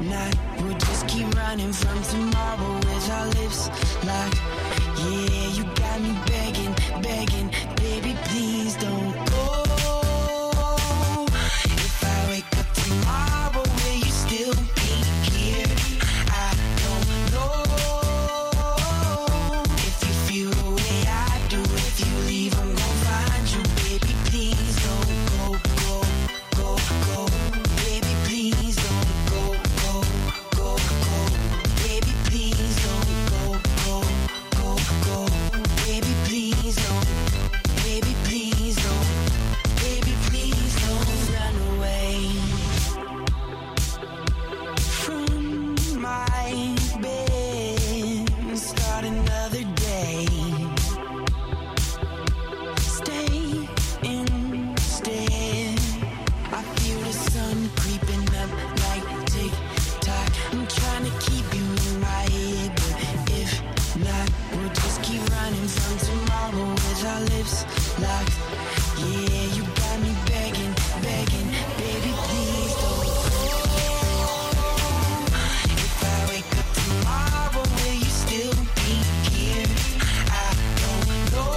not, we'll just keep running from tomorrow with our lips locked. Yeah, you got me begging, begging, baby, please don't go. If I wake up tomorrow, will you still be here? I don't know. If you feel the way I do, if you leave, I'm gonna find you, baby, please don't go, go, go, go. Baby, please don't go, go, go, go. Baby, please don't go, go, go, go. Baby, please don't. Baby, please don't. Baby, please don't run away from my bed and start another day. Stay instead. I feel the sun creeping up like tick-tock. I'm trying to keep you in my head, but if not, we'll just keep running from tomorrow with our lips locked. Yeah, you got me begging, begging, baby, please don't go. If I wake up tomorrow, will you still be here? I don't know.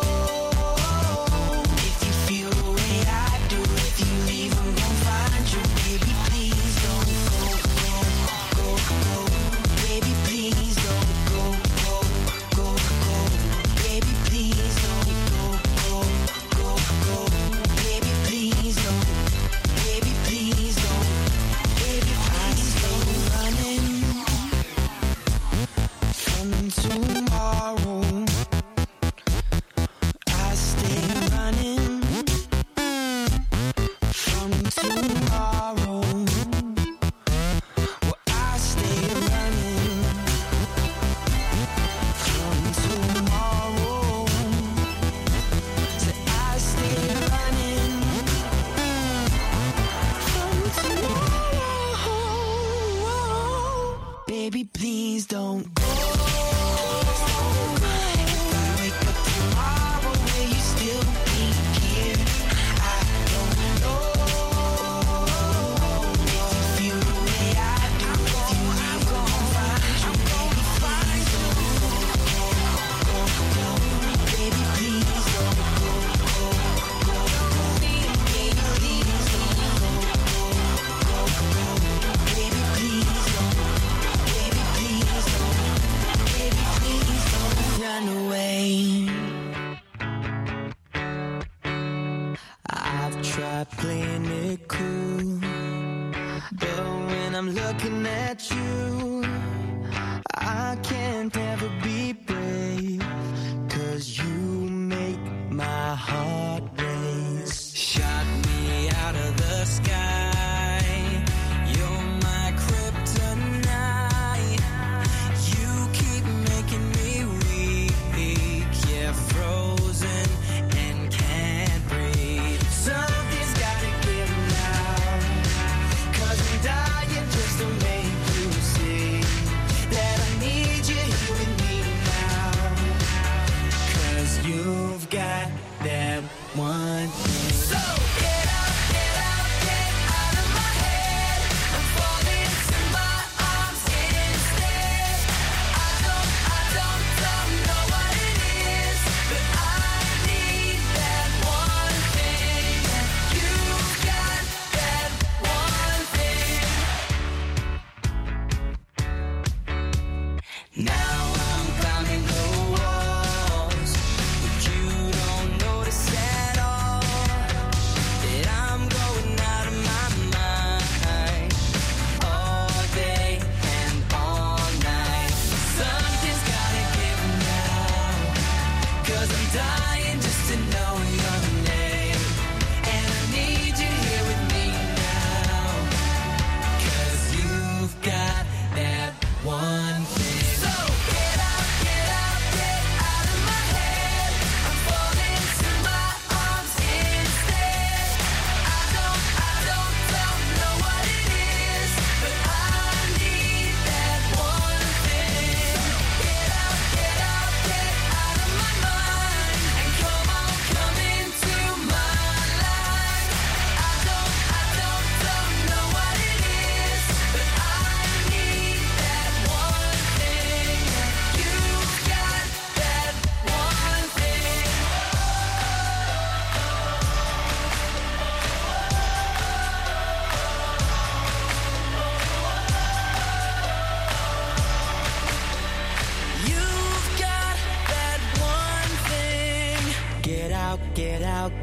If you feel the way I do, if you leave, I'm gonna find you, baby, please don't go, go, go, go. Baby, please don't go, go, go, go. Baby, please don't go, go, go, go. Baby, please don't. Baby, please don't. Baby, please don't. Running from tomorrow. I stay running from tomorrow. Well, I stay running from tomorrow. So I stay running from tomorrow. Baby, please don't go. If I wake up tomorrow, will you still be here? I don't know. If you feel the way I do, if you leave, I'm gonna find you, baby, please don't go, go, go. Baby, please don't go, go, go, go. Baby, please don't go, go, go, go. Baby, please don't. Baby, please don't. Baby, please don't run away. I've tried playing it cool, but when I'm looking at you, I can't ever be brave, 'cause you make my heart race. Shot me out of the sky, you're my kryptonite. You keep making me weak, yeah, frozen and can't breathe. Something's gotta give now, 'cause I'm dying just to make you see that I need you here with me now. 'Cause you've got that one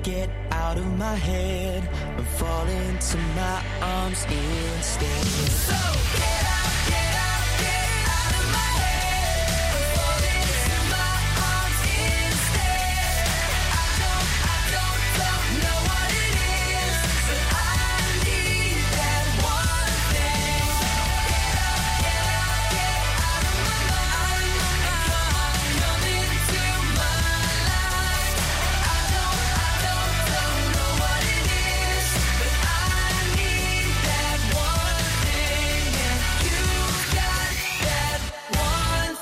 get out of my head and fall into my arms instead. So get out, get out, get out of my head and fall into my arms instead. I don't know what it is, but I need that one thing. Get out, get out of my mind, and come into my life. I don't know what it is, but I need that one thing, and you've got that one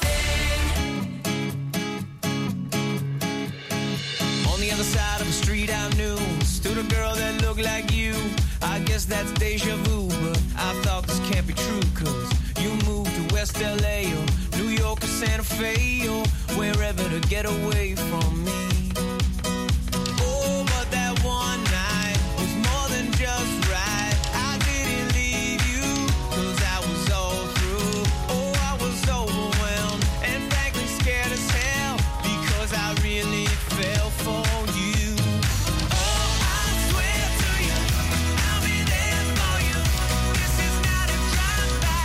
thing. On the other side of the street I knew stood a girl that looked like you. I guess that's deja vu, but I thought this can't be true, cause you moved to West LA or New York or Santa Fe or wherever to get away from me. Oh, but that one night was more than just right. I didn't leave you, cause I was all through. Oh, I was overwhelmed and frankly scared as hell, because I really fell for you. Oh, I swear to you, I'll be there for you. This is not a drive-by,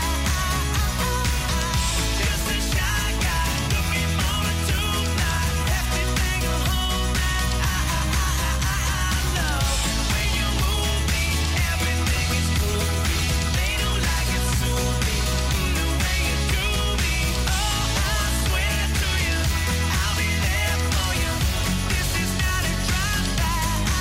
just a shy guy looking for a tonight. Everything will hold that I love. When you move me, everything is groovy. They don't like it soon-y, the way you do me. Oh, I swear to you, I'll be there for you. This is not a drive-by.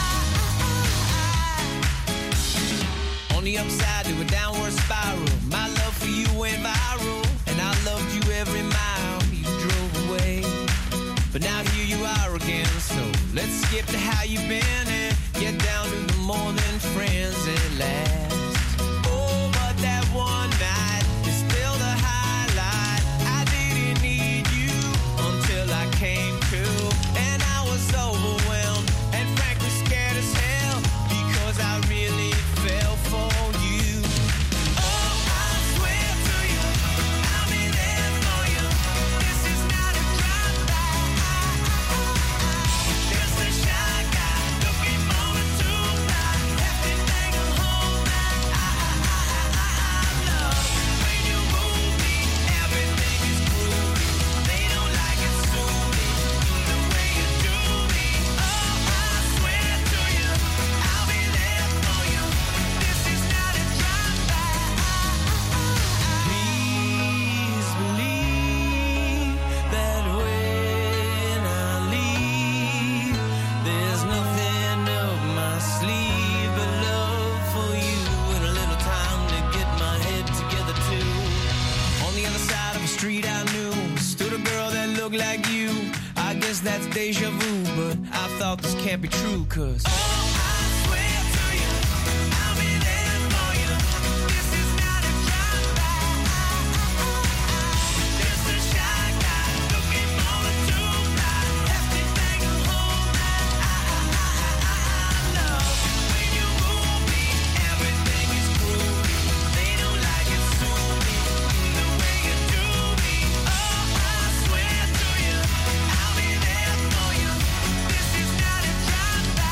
On the upside to a downward spiral, my love for you went viral, and I loved you every mile you drove away. But now here you are again, so let's skip to how you've been and get down to the more than friends at last. Oh, but that one night is still the highlight. I didn't need you until I came to, and I was overwhelmed and frankly scared as hell, because I really fell for you. Oh, I swear to you, I'll be there for you. This is not a drive-by, just a shy guy looking for a tonight. Everything will hold that I love. When you move me, everything is groovy. They don't like it soon-y, the way you do me. Oh, I swear to you, I'll be there for you. This is not a drive-by. Please believe that when I leave, there's nothing up my sleeve but love for you and a little time to get my head together too. On the other side of the street I knew stood a girl that looked like you. I guess that's deja vu, but I thought this can't be true, cause oh, I swear to you, I'll be there for you. This is not a drive-by, just a shy guy looking for a tonight. Everything will hold that I love. When you move me, everything is groovy. They don't like it soon-y, the way you do me. Oh, I swear to you, I'll be there for you. This is not a drive-by.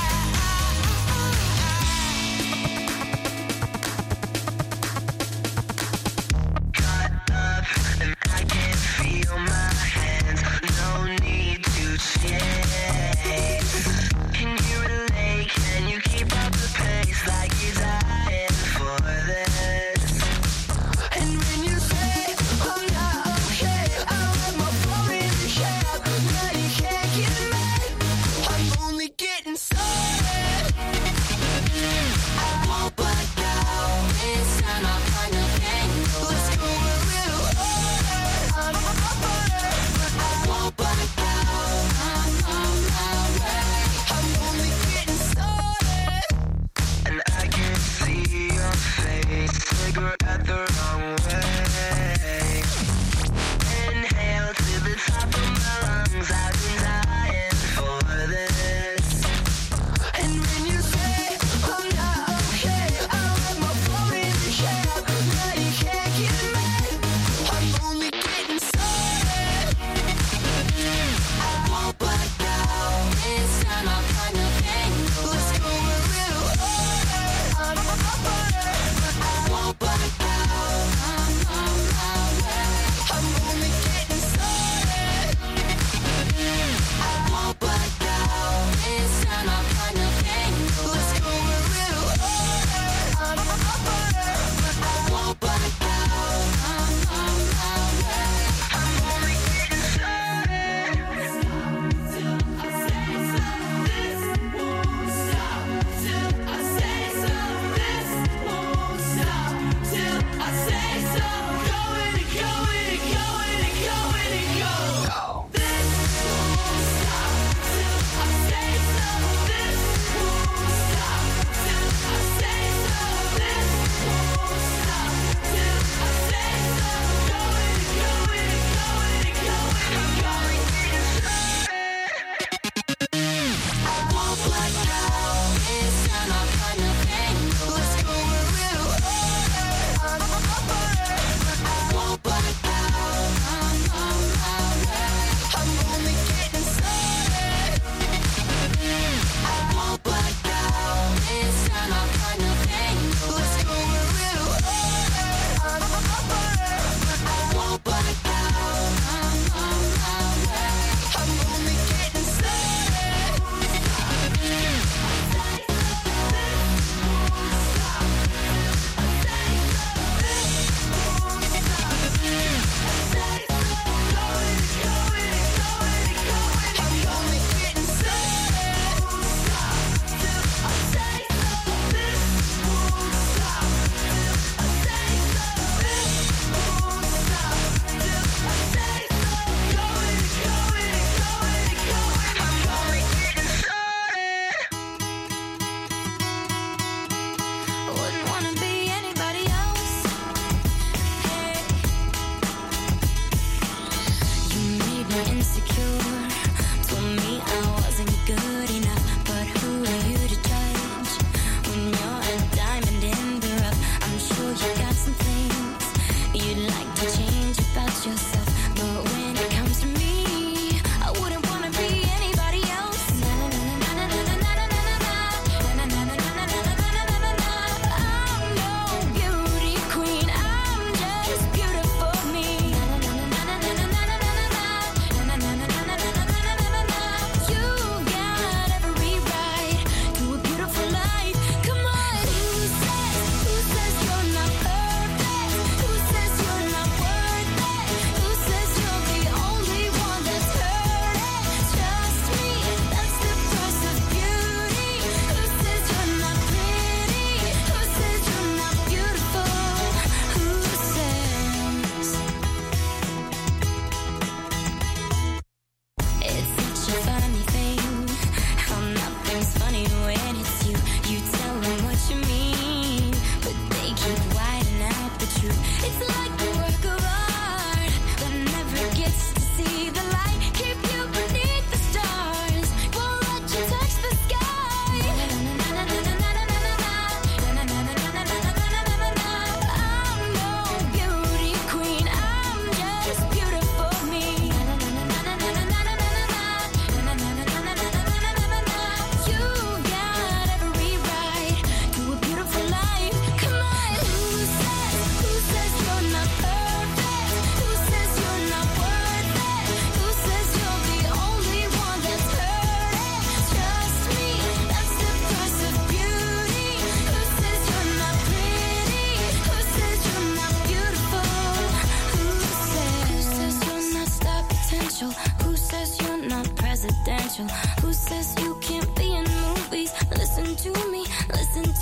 Cut up and I can feel my hands. No need to chase. Can you relate? Can you keep up the pace like you're dying for this? And when you say I'm not okay, I let my phone in the cab. Now you can't get mad. I'm only getting started. I won't black out. This time I'll find a thing. Let's go a little harder. I won't black out. I'm on my way. I'm only getting started. And I can see your face. Cigarette the wrong way.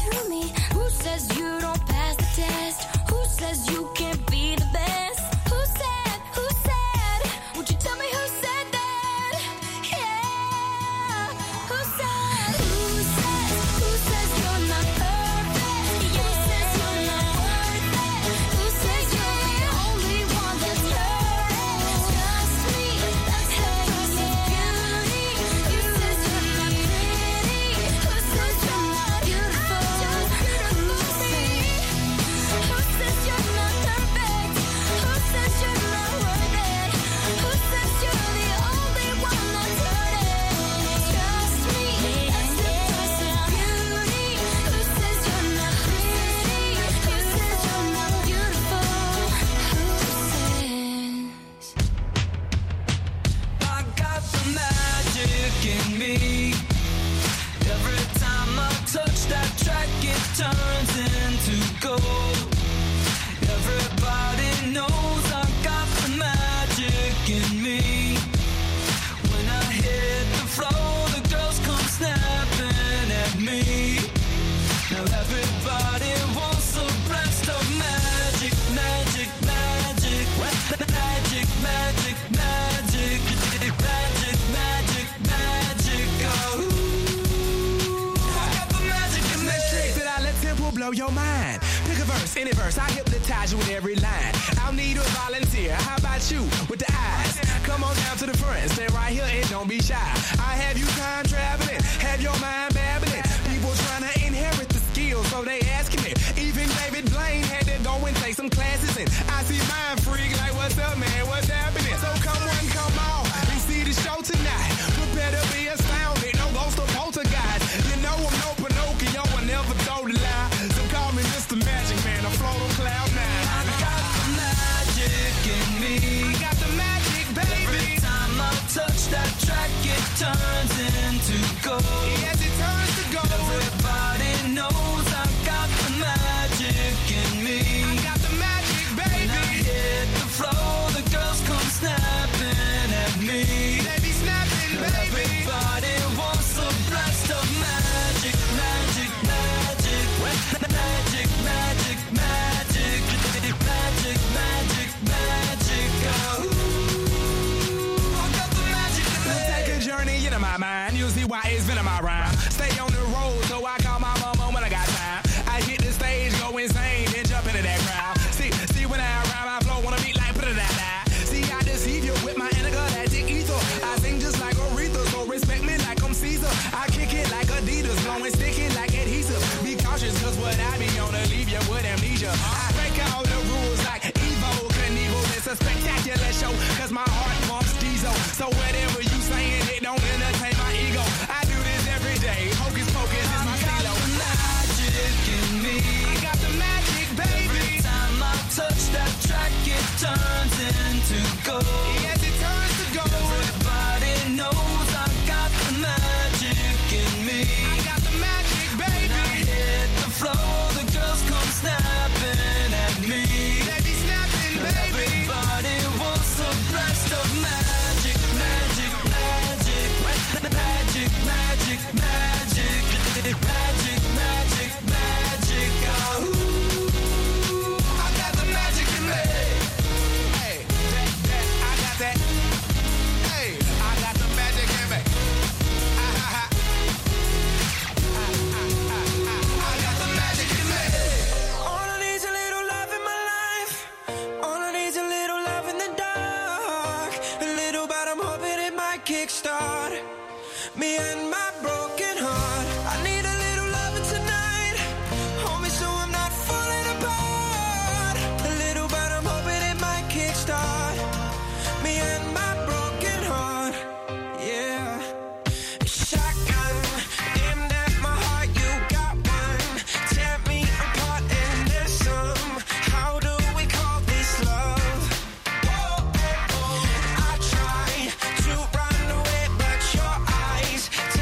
to me? Who says you don't pass the test? Who says you can't be the best? Who said, would you tell me who said that? Yeah, who said you're not perfect? Who says you're not worth it? Who says you're the only one that's hurting? Trust me, that's how you see beauty. Who says you're not pretty? Who says you're not beautiful? Who says you're not perfect? Who says you're not worth it? Who says you're the only one that's hurting? Trust me, that's the price of beauty. Who says you're not pretty? Who says you're not beautiful? I got the magic in me. Every time I touch that track, it turns into gold. Everybody knows I got the magic in me. When I hit the floor, the girls come snapping at me. Now everybody wants a blast of magic, magic, magic, magic, magic, magic, magic, magic, magic. Oh, I got the magic in me. Let's trick that I let tempo blow your mind. Pick a verse, any verse, I hypnotize you with every line. I'll need a volunteer. How about you with the eyes? Come on down to the front, stay right here and don't be shy. I have you time traveling, have your mind babbling. People trying to inherit the skills, so they asking me. Even David Blaine had to go and take some classes, and I see mind freak like, what's up, man? What's happening? So come on, come on, and see the show tonight. Prepare to be astounded, no ghost or poltergeist. You know I'm no Pinocchio, I never told a lie. So call me Mr. Magic Man, I float on cloud nine. I got the magic in me. I got the magic, baby. Every time I touch that track, it turns into gold. Yes, it turns to gold. Everybody knows I got the magic in me. I got the magic, When I baby. hit the floor, the girls come snapping at me. They be snapping, baby. Everybody wants a blast of magic, magic, magic, magic, magic, magic, magic, magic, magic. Oh, I got the magic in me. Take a journey into my mind. You'll see why it's been in my rhyme. Stay on the road, so I call my mama when I got time. I hit the stage, go insane, then jump into that crowd. See when I rhyme, I flow, wanna beat like put-a-da-da. See, I deceive you with my intergalactic ether. I sing just like Aretha, so respect me like I'm Caesar. I kick it like Adidas, blowing sticky like adhesive. Be cautious, cause what I be on to leave you with amnesia. I break all the rules like Evo Knievel. It's a spectacular show, cause my heart pumps diesel. So whatever you saying, it don't entertain my ego. I do this every day, hocus pocus is my stilo. Magic in me. I got the magic, baby. Every time I touch that track, it turns into gold. Yes, it turns to gold. Everybody knows I got the magic in me. I got the magic, When I baby. hit the floor, the girls come snapping at me. They be snapping, baby. Everybody wants a blast of magic, magic, magic, magic, magic, magic, magic, magic, magic. Oh, I got the magic in me. Hey, I got that. Hey, I got the magic in me. I got the magic in me. All I need's a little love in my life. All I need's a little love in the dark. A little, but I'm hoping it might kickstart me and my broken heart. I need a little loving tonight. Hold me so I'm not falling apart. A little, but I'm hoping it might kickstart me and my broken heart. Yeah. Shotgun, aimed at my heart, you got one. Tear me apart and there's some. How do we call this love? Whoa, I try to run away, but your eyes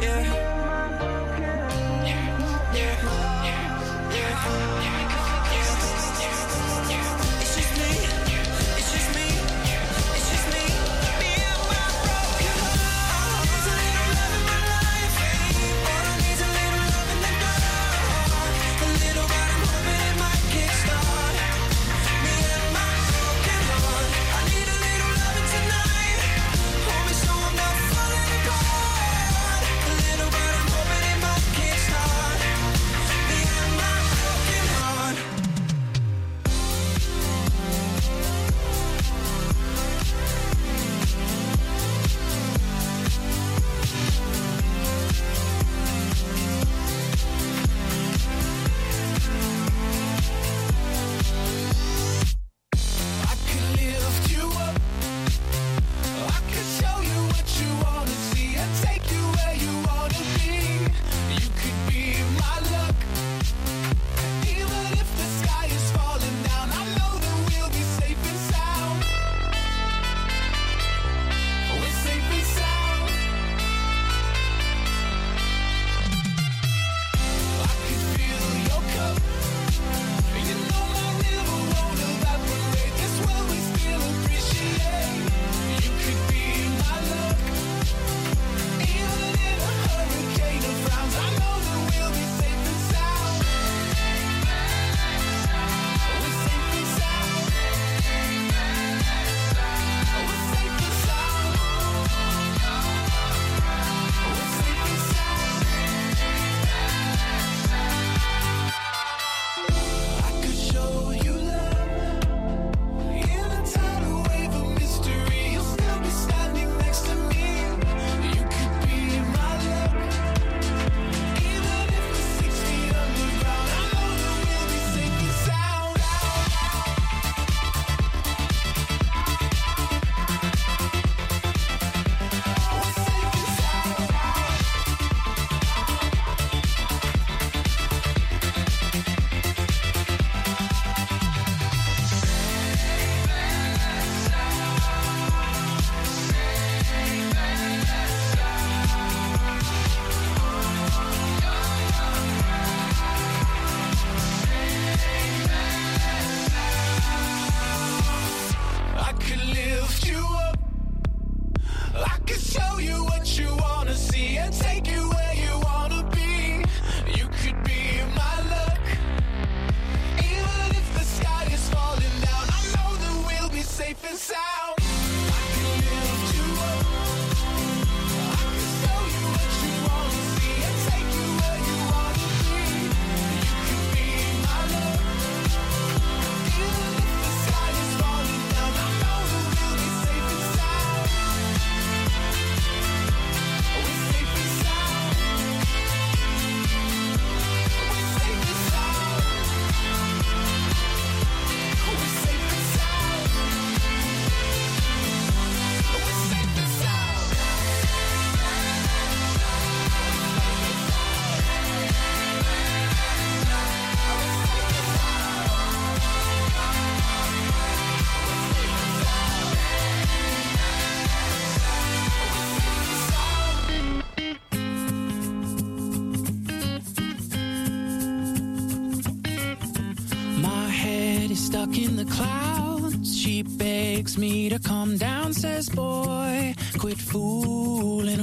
stuck in the clouds. She begs me to calm down, says, boy, quit fooling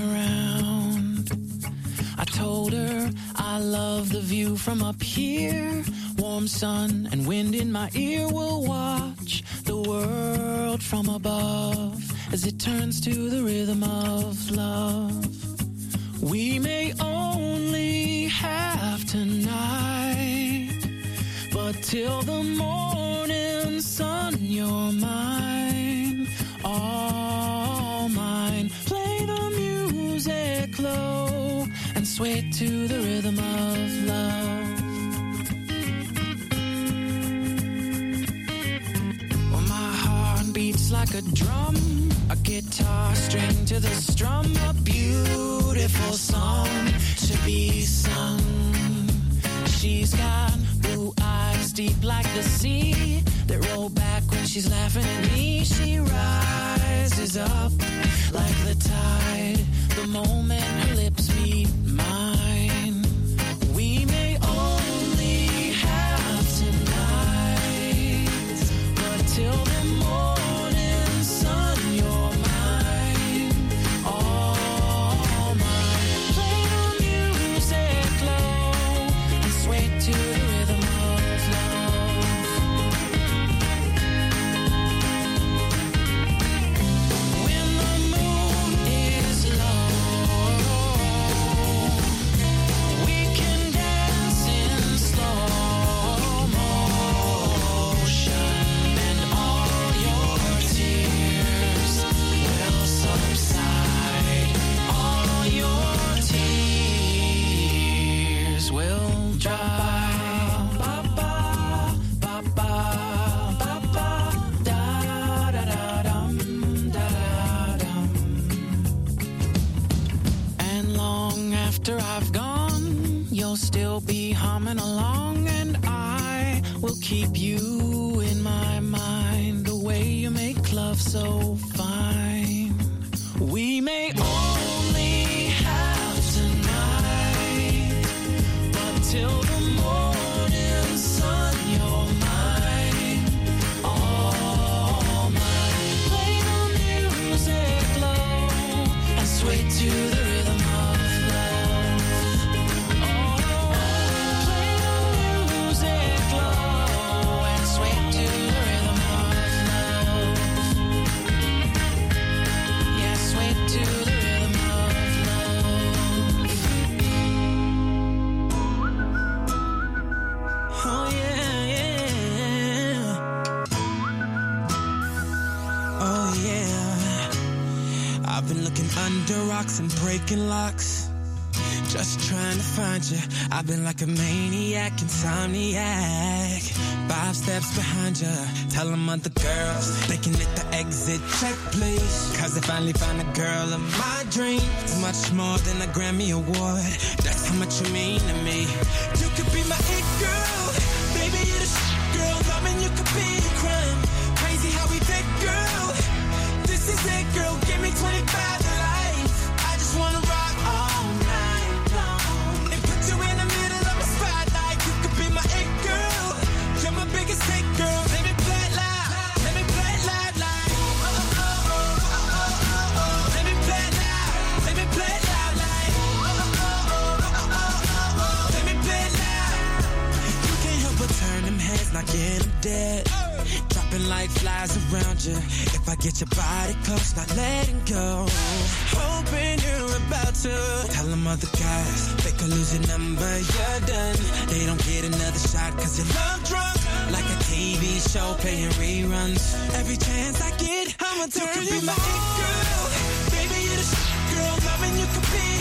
around. I told her I love the view from up here. Warm sun and wind in my ear. Will watch the world from above as it turns to the rhythm of love. We may only have tonight, but till the morning sun, you're mine, all mine. Play the music low and sway to the rhythm of love. Well, my heart beats like a drum, a guitar string to the strum, a beautiful song to be sung. She's got blue eyes deep like the sea that roll back when she's laughing at me. She rises up like the tide the moment her lips meet tears will dry. And long after I've gone, you'll still be humming along, and I will keep you in my mind. The way you make love so fine. We may only have tonight, but till the morning sun, you're mine, all mine. Play the music low and sway to the rhythm of love. Oh, play the music low and sway to the rhythm of love. Yeah, sway to the rhythm of love. Oh yeah, yeah. Oh yeah. I've been looking under rocks and breaking locks, just trying to find you. I've been like a maniac, insomniac, 5 steps behind you. Tell them other girls they can hit the exit check, please. Cause I finally found a girl of my dreams. Much more than a Grammy award, that's how much you mean to me. You could be my it girl, baby, you're the girl. Loving you could be a crime. Crazy how we fit, girl. This is it, girl. Give me 25 to life. I just wanna rock all night long and put you in the middle of my spotlight. You could be my it girl. You're my biggest hit, girl. Let me play it loud. Let me play it loud, like. Let me play it loud. Let me play it loud, like. Let me play it loud. You can't help but turn them heads, knocking them dead. Dropping like flies around you. If I get your body close, not letting go. Hoping you're about to tell them other guys they could lose your number, you're done. They don't get another shot cause you're love drunk, like a TV show playing reruns. Every chance I get, I'ma turn you my it girl. Baby, you're the girl, loving you could be